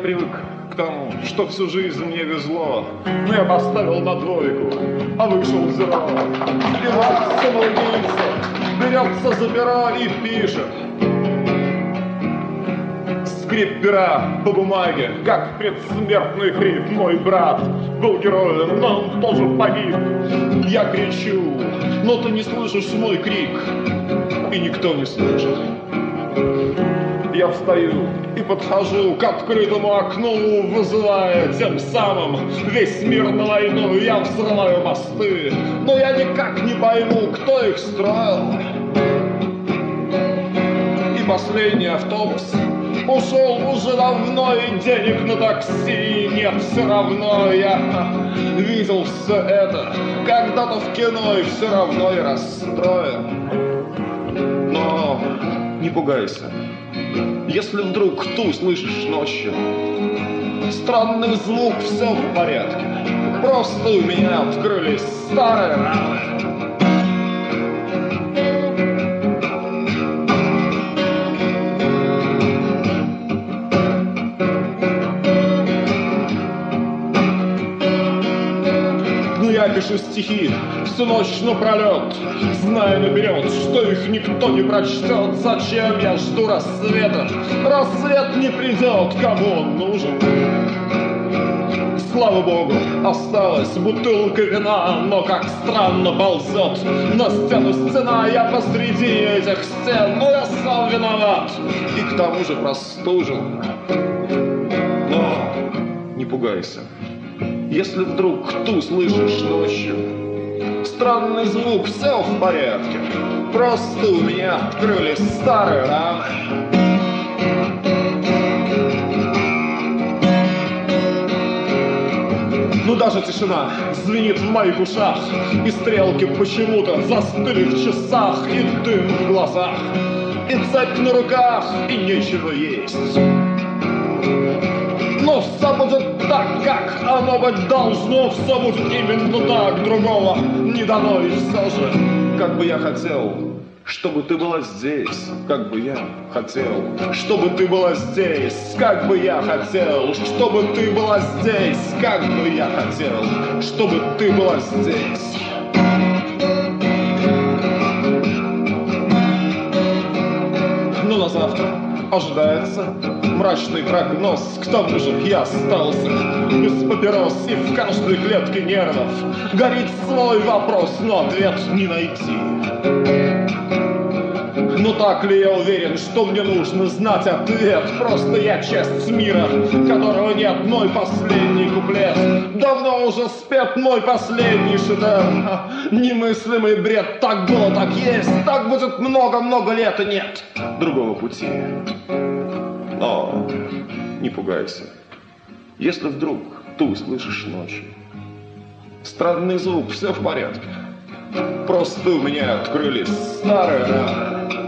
привык к тому, что всю жизнь мне везло, но я поставил на двойку, а вышел зеро. И вот самоубийца берется за перо и пишет. Скрип пера по бумаге, как предсмертный хрип. Мой брат был героем, но он тоже погиб. Я кричу, но ты не слышишь мой крик, и никто не слышит. Я встаю и подхожу к открытому окну, вызывая тем самым весь мир на войну. Я взрываю мосты, но я никак не пойму, кто их строил. И последний автобус ушел уже давно, и денег на такси нет. Все равно я видел все это когда-то в кино, и все равно я расстроен. Но не пугайся, если вдруг ты услышишь ночью странный звук, все в порядке. Просто у меня открылись старые раны. Я пишу стихи всю ночь напролет, зная наперед, что их никто не прочтет. Зачем я жду рассвета? Рассвет не придет, кому он нужен. Слава богу, осталась бутылка вина, но как странно ползет на стену стена. Я посреди этих стен, но я сам виноват и к тому же простужен. Но не пугайся, если вдруг ты услышишь ночью странный звук, все в порядке. Просто у меня открылись старые раны. Ну даже тишина звенит в моих ушах, и стрелки почему-то застыли в часах, и дым в глазах, и цепь на руках, и нечего есть. Но все будет так, как оно быть должно. Все будет именно так, другого не дано. И все же, как бы я хотел, чтобы ты была здесь, как бы я хотел, чтобы ты была здесь, как бы я хотел, чтобы ты была здесь, как бы я хотел, чтобы ты была здесь. Ну, на завтра ожидается мрачный прогноз. К тому же я остался без папирос, и в каждой клетке нервов горит свой вопрос, но ответ не найти. Но так ли я уверен, что мне нужно знать ответ? Просто я часть мира, которого нет. Мой последний куплет давно уже спет, мой последний шедевр. Немыслимый бред, так было, так есть, так будет много-много лет, и нет другого пути. Но не пугайся, если вдруг ты услышишь ночью странный звук, все в порядке. Просто у меня открылись старые раны.